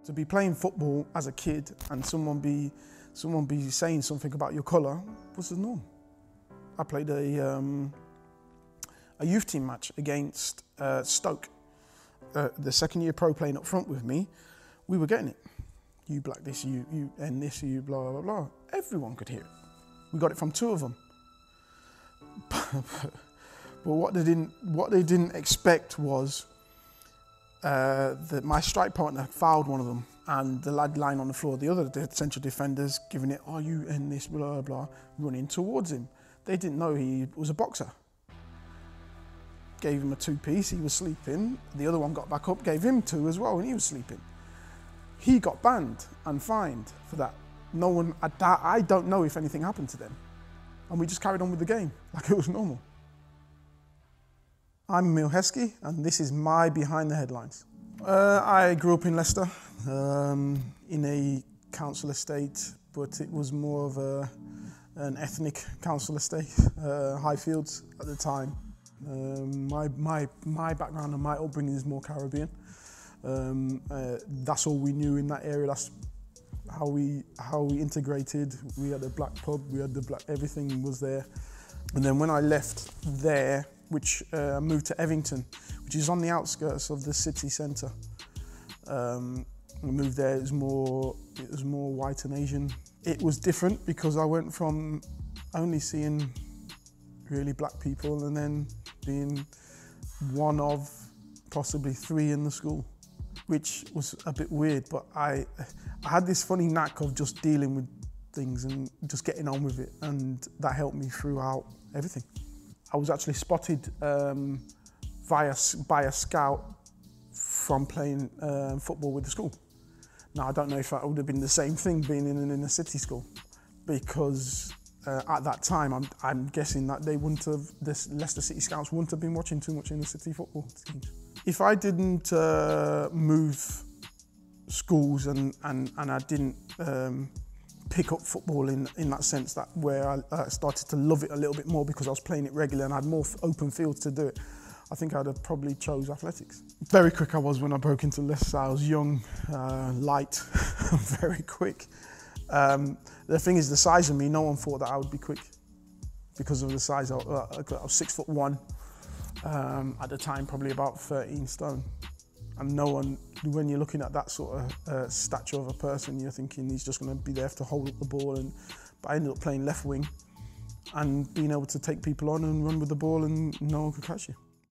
To be playing football as a kid and someone be saying something about your colour was the norm. I played a youth team match against Stoke. The second year pro playing up front with me, we were getting it. You black this, you and this, you blah, blah, blah. Everyone could hear it. We got it from two of them. But what they didn't expect was that my strike partner fouled one of them, and the lad lying on the floor, the other central defenders giving it, oh, you and this, blah, blah, blah, running towards him. They didn't know he was a boxer. Gave him a two-piece, he was sleeping. The other one got back up, gave him two as well, and he was sleeping. He got banned and fined for that. No one, I don't know if anything happened to them. And we just carried on with the game, like it was normal. I'm Emile Heskey, and this is my Behind the Headlines. I grew up in Leicester, in a council estate, but it was more of an ethnic council estate, Highfields at the time. My background and my upbringing is more Caribbean. That's all we knew in that area. That's how we integrated. We had a black pub, we had everything was there. And then when I left there, which I moved to Evington, which is on the outskirts of the city centre. I moved there, it was more white and Asian. It was different because I went from only seeing really black people and then being one of possibly three in the school, which was a bit weird, but I had this funny knack of just dealing with things and just getting on with it, and that helped me throughout everything. I was actually spotted by a scout from playing football with the school. Now, I don't know if that would have been the same thing being in a city school, because at that time, I'm guessing that they wouldn't have, the Leicester City Scouts wouldn't have been watching too much in the city football teams. If I didn't move schools and I didn't pick up football in that sense, that where I started to love it a little bit more because I was playing it regularly and I had more open fields to do it, I think I'd have probably chose athletics. Very quick I was when I broke into Leicester. I was young, light, very quick. The thing is, the size of me, no one thought that I would be quick because of the size. I was 6'1", at the time probably about 13 stone. And no one, when you're looking at that sort of stature of a person, you're thinking he's just going to be there to hold up the ball. But I ended up playing left wing and being able to take people on and run with the ball and no one could catch you.